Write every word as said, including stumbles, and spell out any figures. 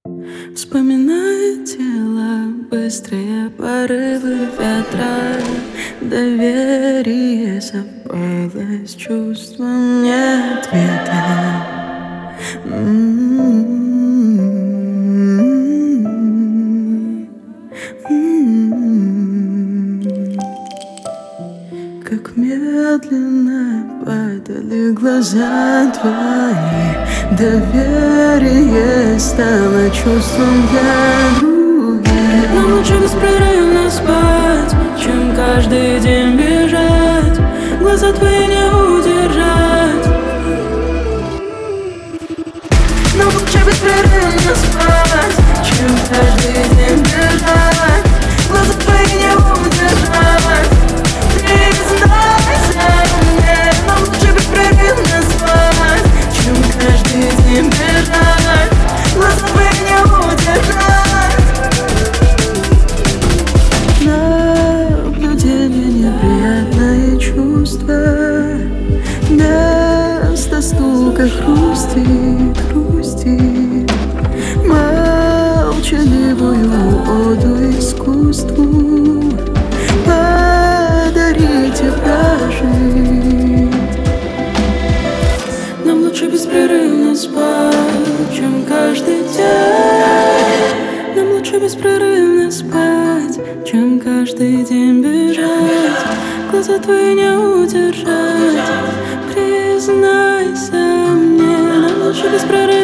Вспоминаю тело, быстрые порывы ветра. Доверие совпало с чувством не ответа. М-м-м. М-м-м. Как медленно падали глаза твои. Доверие стало чувством для других. Нам лучше беспрерывно спать, чем каждый день бежать. Глаза твои не удержать. Нам лучше беспрерывно спать, чем каждый день бежать. Глаза твои не удержать. Признайся мне, нам лучше беспрерывно спать, чем каждый день бежать. Глаза твои не удержать. Наблюдение неприятное чувство. Место стука хрустит, хрустит. Молчаливую оду искусству подарите прожить. Нам лучше беспрерывно спать, чем каждый день. Нам лучше беспрерывно спать, чем каждый день бежать. Глаза твои не удержать. Признайся мне, нам лучше беспрерывно